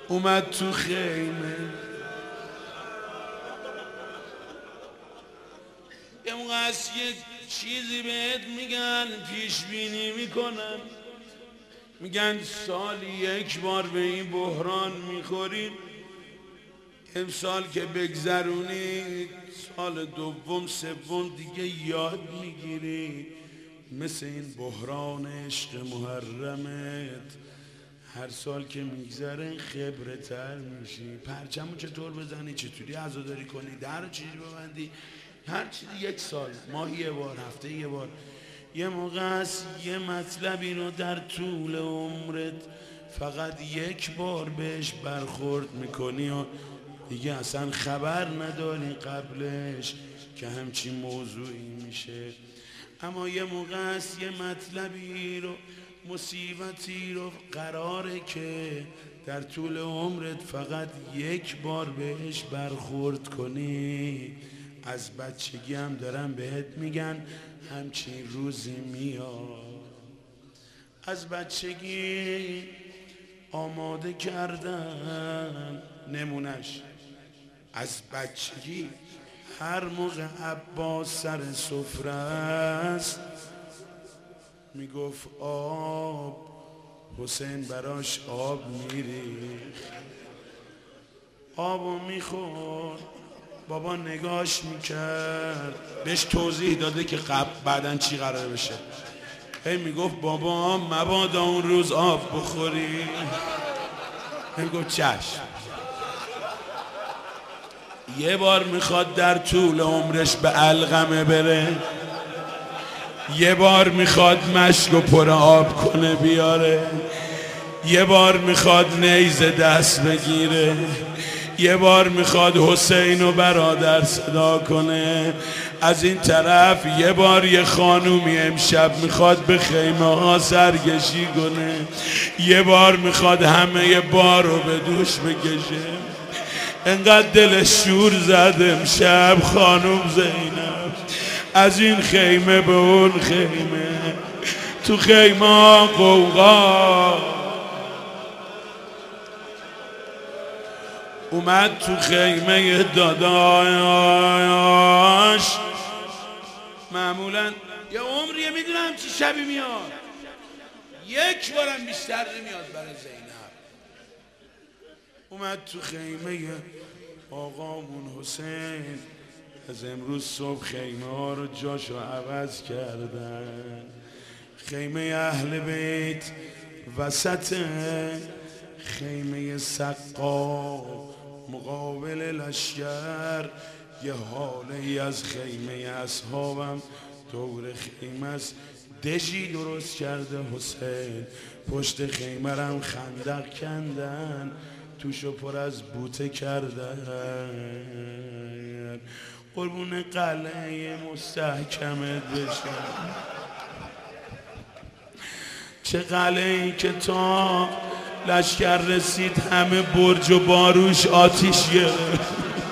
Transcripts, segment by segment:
اومد تو خیمه. یه موقع از یه چیزی بهت میگن پیش بینی میکنن، میگن سالی یک بار به این بحران میخورید، امسال که بگذرونی سال دوم سوم دیگه یاد میگیری، مثل این بحران عشق محرمت هر سال که میگذره خبره تر میشی. پرچمو چطور بزنی، چطوری عزاداری کنی، در چیزی ببندی، هر چیزی یک سال، ماهی یه بار، هفته یه بار. یه موقع هست یه مطلبی رو در طول عمرت فقط یک بار بهش برخورد میکنی و دیگه اصلا خبر نداری قبلش که همچین موضوعی میشه. اما یه موقع هست یه مطلبی رو، مصیبتی رو قراره که در طول عمرت فقط یک بار بهش برخورد کنی. از بچگی هم دارن بهت میگن همچین روزی میاد. از بچگی آماده کردن نمونش. از بچگی هر موقع عباس سر سفره است میگفت آب، حسین براش آب میریخت، آبو میخورد، بابا نگاش میکرد، بهش توضیح داده که بعدن چی قرار بشه. هی میگفت بابا مبادا اون روز آب بخوری. میگفت چشم. یه بار میخواد در طول عمرش به علقمه بره، یه بار میخواد مشک و پر آب کنه بیاره، یه بار میخواد نیزه دست بگیره، یه بار میخواد حسین و برادر صدا کنه. از این طرف یه بار یه خانومی امشب میخواد به خیمه ها سرکشی کنه، یه بار میخواد همه بار رو به دوش بکشه. انقدر دلش شور زد امشب خانوم زینب از این خیمه به اون خیمه، تو خیمه قوقا اومد، تو خیمه داداش. معمولا یه عمریه میدونم چی شبی میاد، یک بارم بیشتر نمیاد برای زینب. اومد تو خیمه آقامون حسین. از امروز صبح خیمه ها رو جاشو عوض کردن. خیمه اهل بیت وسط، خیمه سقا مقابل لشگر، یه حاله از خیمه اصحابم دور خیمه است. دژی درست کرده حسین، پشت خیمه رم خندق کندن، توشو پر از بوته کردن. قربون قلعه مستحکمت بشم، چه قلعه‌ای که تا لشکر رسید همه برج و باروش آتیش گرفت.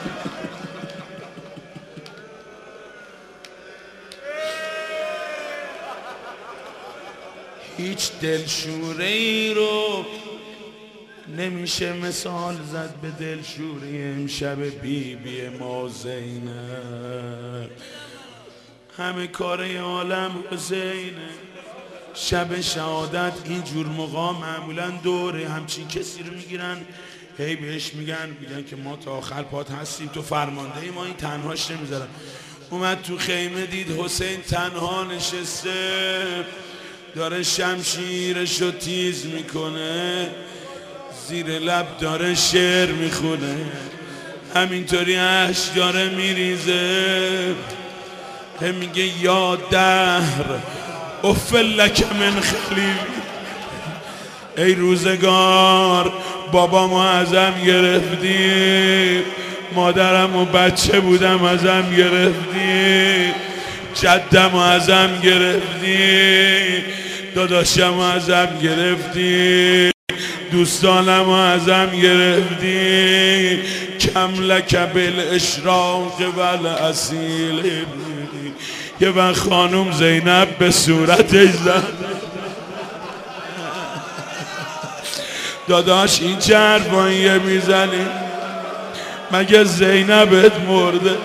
هیچ دلشوره ای رو نمیشه مثال زد به دلشوره امشب بی ما زینب. همه کار عالم حسینه. شب شهادت اینجور موقع معمولا دوره همچین کسی رو میگیرن، هی بهش میگن که ما تا آخر پات هستیم، تو فرمانده ای، ما این تنهاش نمیذارن. اومد تو خیمه دید حسین تنها نشسته، داره شمشیرش رو تیز میکنه، زیر لب داره شعر میخونه، همینطوری اشک داره میریزه. هم میگه یا دهر افلک من خلیل، ای روزگار بابامو ازم گرفتی، مادرمو بچه بودم ازم گرفتی، جدمو ازم گرفتی، داداشمو ازم گرفتی، دوستانمو ازم گرفتی. کم لک بالاشراق والاصیل. یه وقت خانوم زینب به صورتش زد، داداش این چه حرفاییه میزنی؟ مگه زینبت مرده؟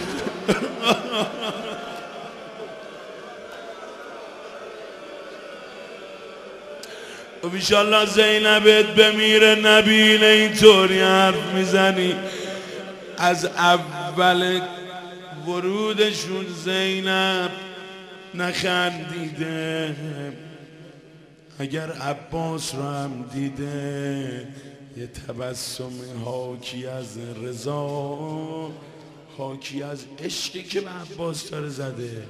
و ایشالله زینبت بمیره نبینه اینطوری حرف میزنی. از اول ورودشون زینب نخندیده، اگر عباس رو هم دیده یه تبسم حاکی از رضا، حاکی از عشقی که به عباس داره زده.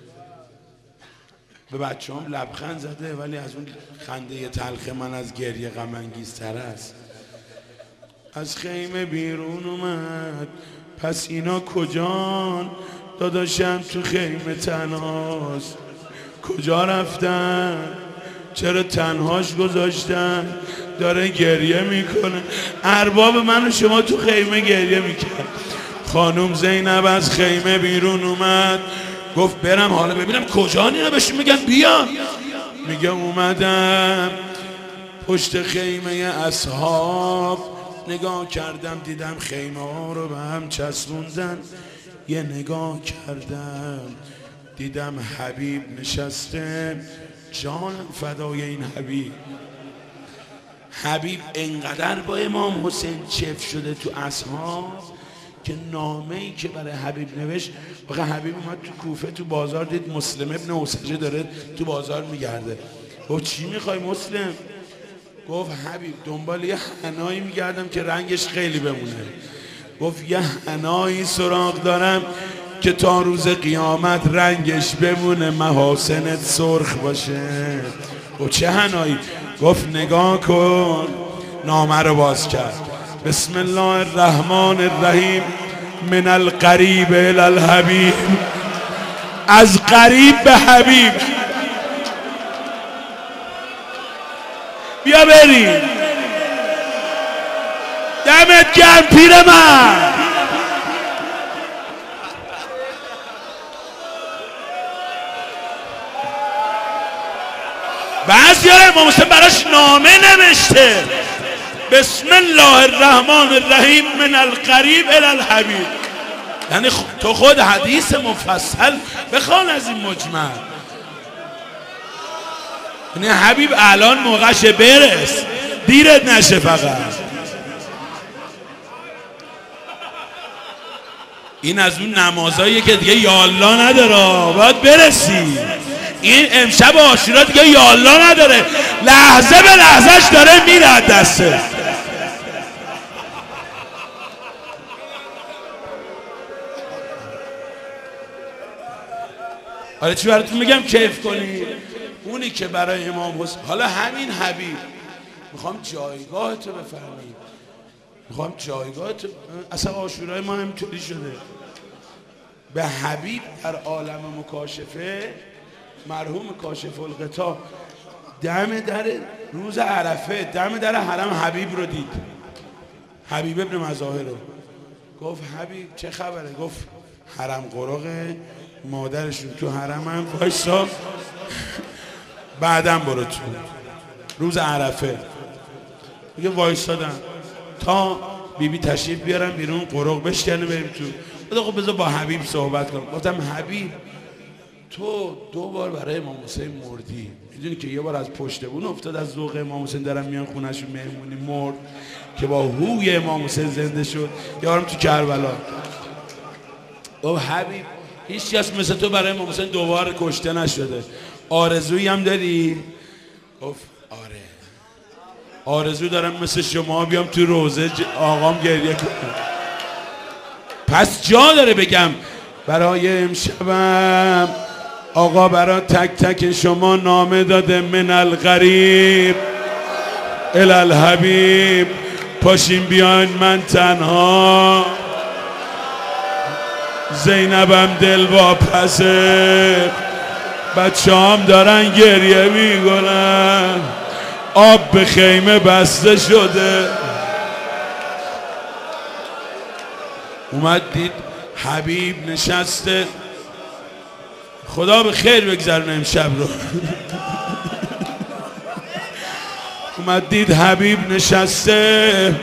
به بچه هم لبخند زده، ولی از اون خنده تلخ من از گریه غم انگیزتر است. از خیمه بیرون اومد، پس اینا کجان؟ داداشم تو خیمه تنهاست. کجا رفتن؟ چرا تنهاش گذاشتن؟ داره گریه میکنه. ارباب من و شما تو خیمه گریه میکرد. خانم زینب از خیمه بیرون اومد، گفت برم حالا ببینم کجان اینا، بهشون میگن بیا. میگه اومدم پشت خیمه اصحاب، نگاه کردم دیدم خیمه ها رو به هم چسبوندن. یه نگاه کردم دیدم حبیب نشسته. جانم فدای این حبیب. حبیب انقدر با امام حسین چف شده تو اصحاب که نامه‌ای که برای حبیب نوشت، واقعا حبیب اومد تو کوفه تو بازار دید مسلم ابن اوسجه داره تو بازار میگرده. گفت چی میخوای مسلم؟ گفت حبیب دنبال یه حنایی میگردم که رنگش خیلی بمونه. گفت یه حنایی سراغ دارم که تا روز قیامت رنگش بمونه، محاسنت سرخ باشه. گفت چه حنایی؟ گفت نگاه کن. نامه رو باز کرد. بسم الله الرحمن الرحیم. من القریب الی الحبیب. از قریب به حبیب. بیا بریم. دمت گرم پیر من. بعضی ها امام حسین براش نامه نوشته. بسم الله الرحمن الرحیم من القریب الی الحبیب. یعنی تو خود حدیث مفصل بخوان از این مجمل. یعنی حبیب الان موقعش برس، دیرت نشه. فقط این از اون نمازاییه که دیگه یالله نداره، باید برسی. این امشب عاشورا دیگه یالله نداره، لحظه به لحظهش داره میره دسته. حالا چی براتون میگم کیف کنید؟ اونی که برای امام حسین، حالا همین حبیب، میخوام جایگاه تو بفهمید، میخوام جایگاه تو. اصلا عاشورای ما همینطوری شده. به حبیب در عالم مکاشفه، مرحوم کاشف الغطا دم در روز عرفه دم در حرم حبیب رو دید. حبیب ابن مظاهر رو گفت حبیب چه خبره؟ گفت حرم قرقه، مادرشون تو حرم هم وایسا، بعدم برو تو روز عرفه. میگه وایسادم تا بیبی تشریف بیارم بیرون، قرق بشکنه بریم تو. خب بذار با حبیب صحبت کنم. گفتم حبیب تو 2 بار برای امام حسین مردی، میدونی که یه بار از پشت بون افتاد، از ذوق امام حسین دارم میان خونه‌شون مهمونی، مرد که با هوی امام حسین زنده شد. یه بارم تو کربلا. گفت حبیب هیچ کس مثل تو برای امام حسین 2 بار کشته نشده، آرزویی هم داری؟ گفت آره، آرزو دارم مثل شما بیام تو روزه آقام گریه کنم. پس جا داره بگم برای امشبم آقا برای تک تک شما نامه داده. من القریب الی الحبیب. پاشین بیاین، من تنها، زینبم دل واپسه، بچه هم دارن گریه میکنن، آب به خیمه بسته شده. اومد دید حبیب نشسته. خدا به خیر بگذرونه امشب رو. اومد دید حبیب نشسته،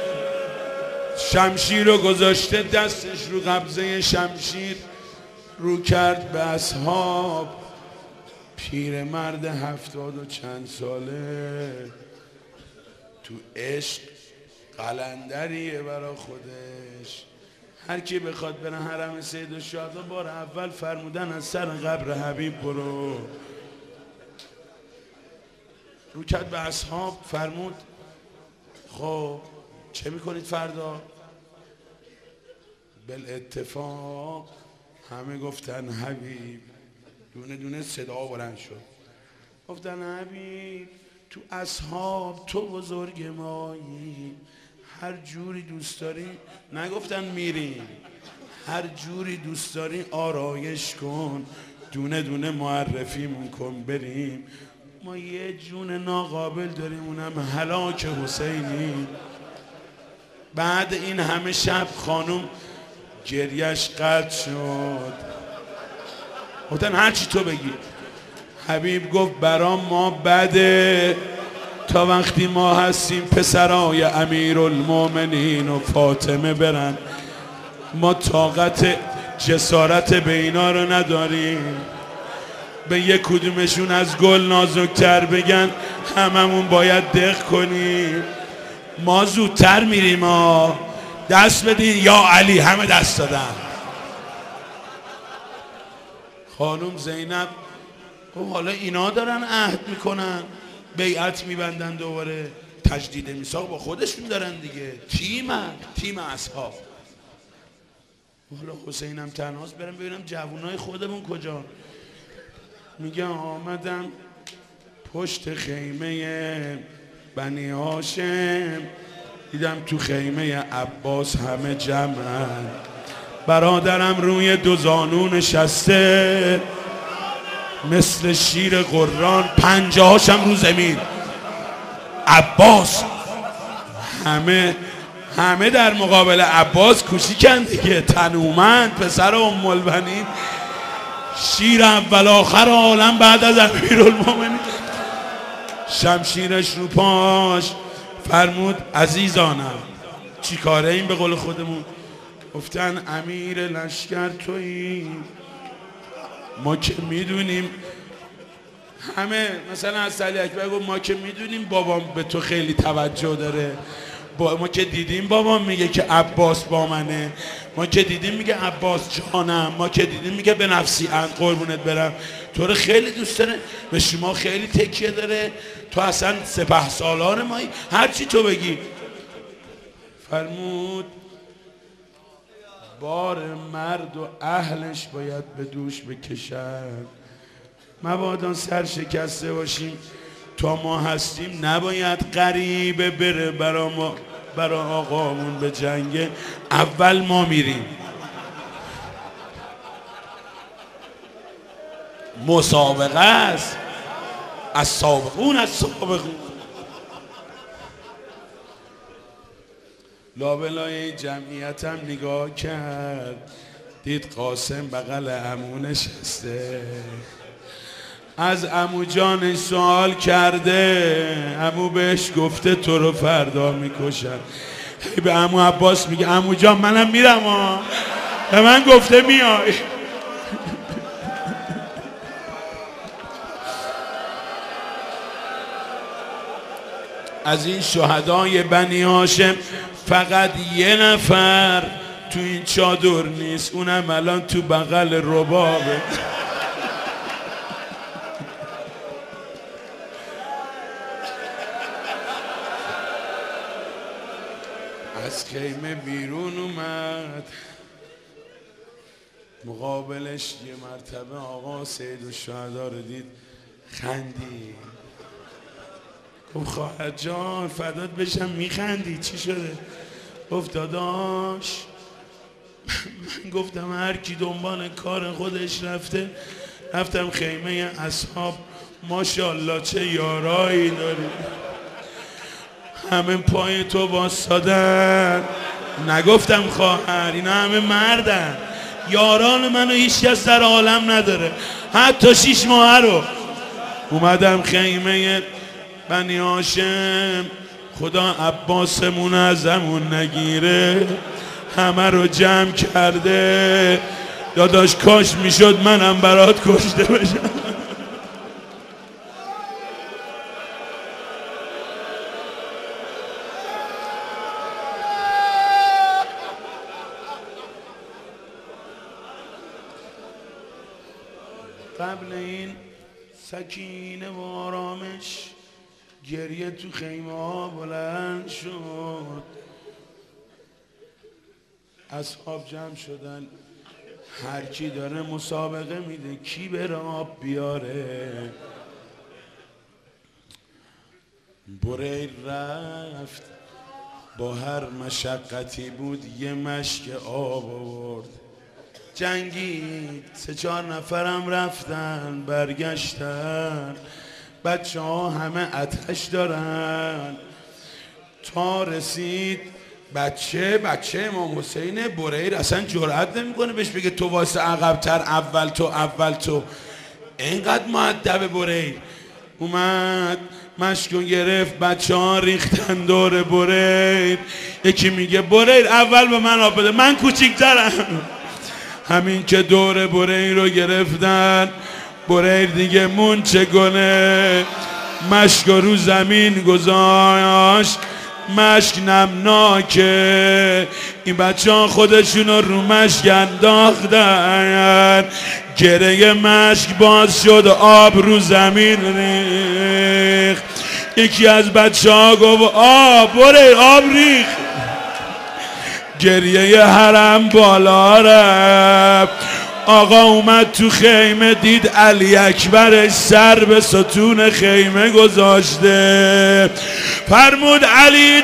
شمشیر رو گذاشته دستش رو قبضه شمشیر، رو کرد به اصحاب. پیرمرد 70 و چند ساله تو عشق قلندریه برا خودش. هر کی بخواد بره حرم سید الشهدا بار اول فرمودن از سر قبر حبیب برو. رو کرد به اصحاب فرمود خب چه میکنید فردا؟ بالاتفاق همه گفتن حبیب. دونه دونه صدا بلند شد، گفتن حبیب تو اصحاب تو بزرگ مایی، هر جوری دوست داری، نگفتن میریم، هر جوری دوست داری آرایش کن، دونه دونه معرفیمون کن بریم. ما یه جون ناقابل داریم اونم هلاک حسینی. بعد این همه شب خانم گریش قطع شد. گفتن هرچی تو بگی. حبیب گفت برام ما بده تا وقتی ما هستیم پسرای امیرالمومنین و فاطمه برن، ما طاقت جسارت به اینا رو نداریم. به یک کدومشون از گل نازکتر بگن هممون باید دق کنیم. ما زودتر میریم ها، دست بدین یا علی. همه دست دادن. خانم زینب خب حالا اینا دارن عهد میکنن، بیعت میبندن، دوباره تجدید میثاق با خودشون دارن دیگه، تیم اصحاب. حالا حسینم تنهاست، برم ببینم جوانای خودمون کجا. میگه آمدم پشت خیمه بنی هاشم، دیدم تو خیمه عباس همه جمعن، برادرم روی دو زانو نشسته مثل شیر قران، پنجه هاشم رو زمین. عباس همه در مقابل عباس کوچیکن دیگه، تنومند پسر ام البنین، شیر اول آخر عالم بعد از امیرالمومنین. شمشیرش رو پاش فرمود عزیزانم چی کاره این؟ به قول خودمون گفتن امیر لشکر تویی، ما که میدونیم همه، مثلا از علی اکبر گفت ما که میدونیم بابام به تو خیلی توجه داره، ما که دیدیم بابام میگه که عباس با منه، ما که دیدیم میگه عباس جانم، ما که دیدیم میگه به نفسی اند قربونت برم، تو رو خیلی دوست داره، به شما خیلی تکیه داره، تو اصلا سپه سالار مایی، هرچی تو بگی. فرمود بار مرد و اهلش باید به دوش بکشن، مبادا سر شکسته باشیم، تا ما هستیم نباید غریبه بره برا آقامون به جنگ، اول ما میریم. مسابقه است، از سابقون لابلای جمعیتم نگاه کرد، دید قاسم بغل عمو نشسته، از عمو جانش سوال کرده، عمو بهش گفته تو رو فردا میکشن. به عمو عباس میگه عمو جان منم میرم ها، به من گفته میای. از این شهدای بنی هاشم فقط یه نفر تو این چادر نیست، اونم الان تو بغل ربابه. از خیمه بیرون اومد، مقابلش یه مرتبه آقا سید الشهدا رو دید، خندید. گفت خواهر جان فدات بشم، میخندی چی شده؟ گفت داداش من گفتم هر کی دنبال کار خودش رفتم خیمه اصحاب، ماشاءالله چه یارایی داری، همه پای تو واسادن. نگفتم خواهر، اینا همه مردن، یاران منو هیچ کس در عالم نداره، حتی 6 ماه رو. اومدم خیمه بنی هاشم خدا عباسمون ازمون نگیره، همه رو جمع کرده. داداش کاش میشد منم برات کشته بشم. قبل این سکینه و آرامش، گریه تو خیمه ها بلند شد. اصحاب جمع شدن، هر کی داره مسابقه میده کی بره آب بیاره. بریر رفت با هر مشقتی بود یه مشک آب آورد. جنگید 3-4 نفرم رفتن برگشتن. بچه ها همه آتش دارن. تا رسید بچه امام حسین بریر اصلا جرئت نمیکنه بهش بگه تو واسه عقب‌تر، اول تو. اینقدر مؤدب بریر. اومد مشکو گرفت، بچه ها ریختن دور بریر. یکی میگه بریر اول به من آب بده، من کوچیک‌ترم. همین که دور بریر رو گرفتن، بریر دیگه مونچه گونه مشک رو زمین گذاشت. مشک نمناکه. این بچه ها خودشون رو مشک انداختن. گره مشک باز شد، آب رو زمین ریخت. یکی از بچه ها گفت بریر آب ریخت. گریه حرم بالا رفت. آقا اومد تو خیمه، دید علی اکبرش سر به ستون خیمه گذاشته. فرمود علی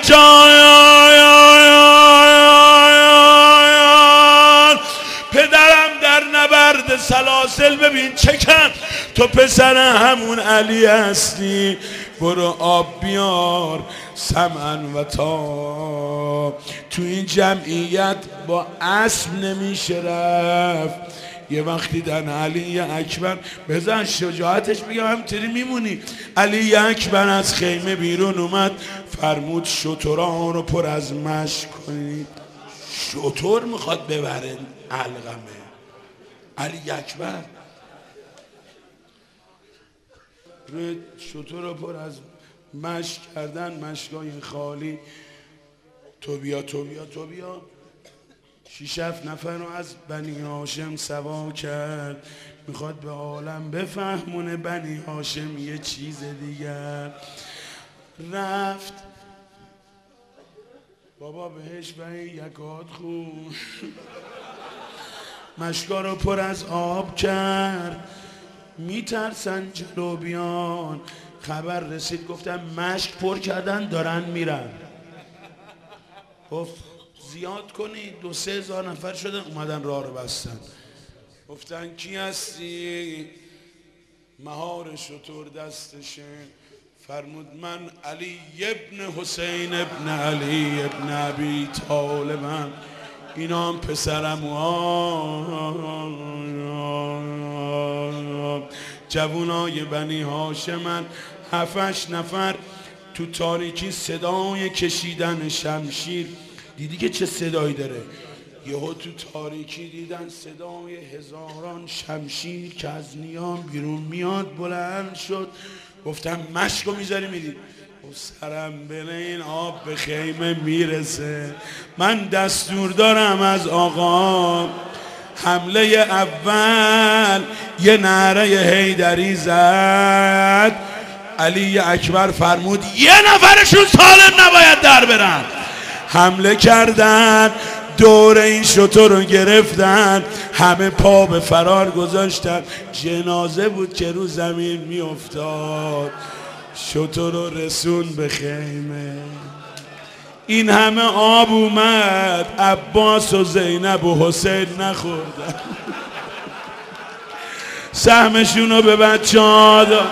جان، پدرم در نبرد سلاسل، ببین چکن تو پسر همون علی هستی. برو آب بیار سمعن و تا. تو این جمعیت با اسب نمیشه رفت. یه وقتی دن علی اکبر، بزن شجاعتش بگم همینطوری میمونی. علی اکبر از خیمه بیرون اومد، فرمود شترها رو پر از مشک کنید. شتر میخواد ببره علقمه. علی اکبر روی شتر رو پر از مشک کردن، مشکای خالی. تو بیا 6-7 نفر رو از بنی هاشم سوا کرد. میخواد به عالم بفهمونه بنی هاشم یه چیز دیگر. رفت بابا بهش به یکات خون مشکا رو پر از آب کرد. میترسن جلو بیان. خبر رسید گفتن مشک پر کردن دارن میرن. گفت زیاد کنید، 2-3 هزار نفر شدن. اومدن راه رو بستن. گفتن کی هستی؟ مهار شتر دستشه. فرمود من علی ابن حسین ابن علی ابن ابی طالبم. اینا هم پسرم. جوونای بنی هاشمن 7-8 نفر. تو تاریکی صدای کشیدن شمشیر. دیدی که چه صدایی داره؟ یهو تو تاریکی دیدن صدای هزاران شمشیر که از نیام بیرون میاد. بلند شد. گفتم مشکو میذاری میری؟ سرم بله این آب به خیمه میرسه. من دستور دارم از آقا. حمله اول یه نعره حیدری زد. علی اکبر فرمود یه نفرشون سالم نباید در برن. حمله کردن، دور این شتر رو گرفتن، همه پا به فرار گذاشتن. جنازه بود که رو زمین می افتاد. شتر رو رسون به خیمه. این همه آب اومد، عباس و زینب و حسین نخوردن. سهمشون رو به بچه ها داد.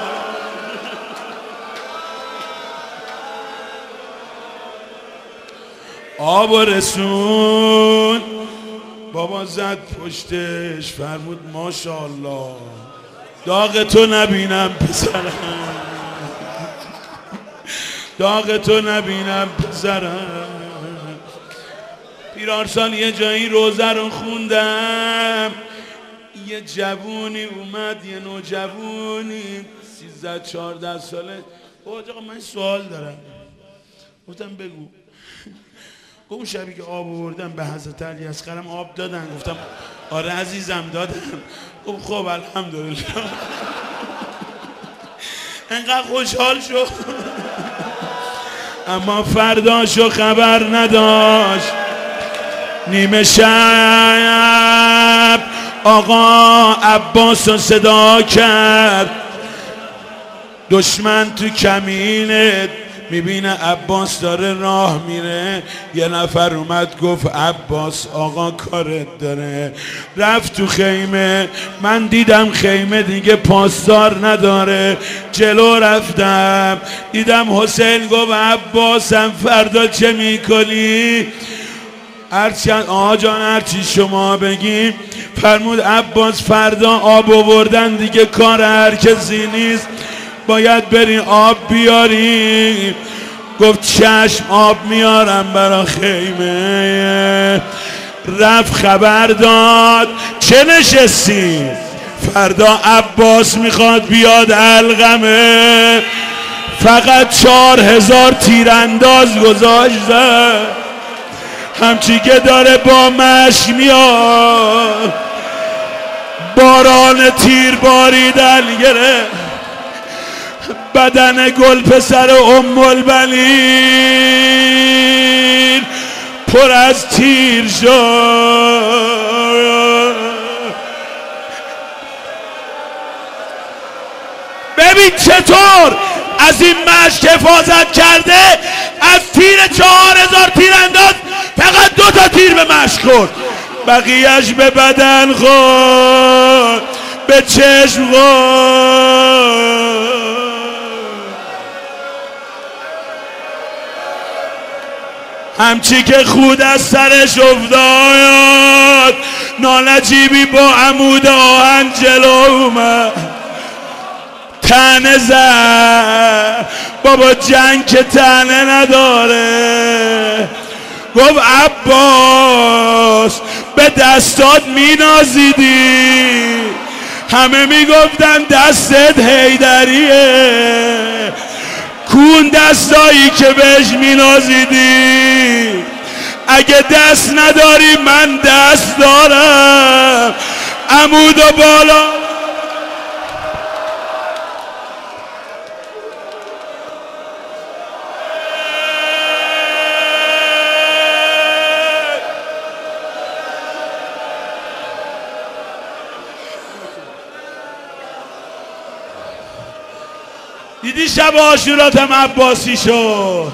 آب و رسون. بابا زد پشتش، فرمود ماشاءالله داغ تو نبینم پسرم. داغ تو نبینم پسرم. پیرارسال یه جایی روزه رو خوندم، یه جوونی اومد، یه نوجوونی 13-14 ساله. آقا من سوال دارم. گفتم بگو. اون شبی که آب آوردم به حضرت علی اصغرم آب دادن؟ گفتم آره عزیزم دادن. خب الحمدلله. انقدر خوشحال شد. اما فرداشو خبر نداشت. نیمه شب آقا عباس رو صدا کرد. دشمن تو کمینه میبینه عباس داره راه میره. یه نفر اومد گفت عباس آقا کارت داره. رفت تو خیمه. من دیدم خیمه دیگه پاسدار نداره. جلو رفتم دیدم حسین گفت عباسم فردا چه میکنی؟ هرچی آقا جان هرچی شما بگیم. فرمود عباس فردا آب آوردن دیگه کار هر کسی نیست، باید بری آب بیاری. گفت چشم آب میارم برا خیمه. رفت خبر داد. چه نشستی؟ فردا عباس میخواد بیاد علقمه. فقط 4000 تیرانداز گذاشته، همچی که داره با مشک میاد. باران تیر باریدن گره. بدن گل پسر ام البنین پر از تیر شد. ببین چطور از این مشک حفاظت کرده. از تیر 4000 تیرانداز فقط 2 تا تیر به مشک خورد، بقیهش به بدن خورد، به چشم خورد. همچی که خود از سرش افتاد، نالجیبی با عمود آهن جلو اومد. تنه زد. بابا جنگ که تنه نداره. گفت عباس به دستات می نازیدی، همه می گفتن دستت حیدریه. کون دستایی که بهش می نازیدی؟ اگه دست نداری من دست دارم. عمود و بالا دیدی شب عاشوراتم عباسی شد.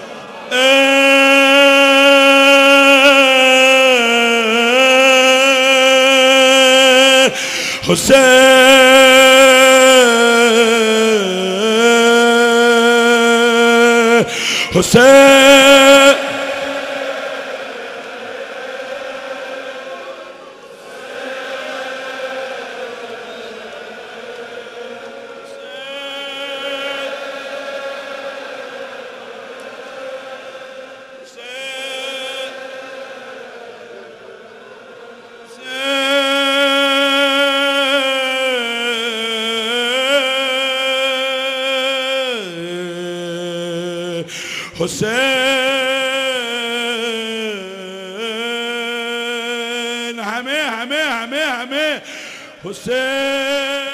حسین حسین همه حسین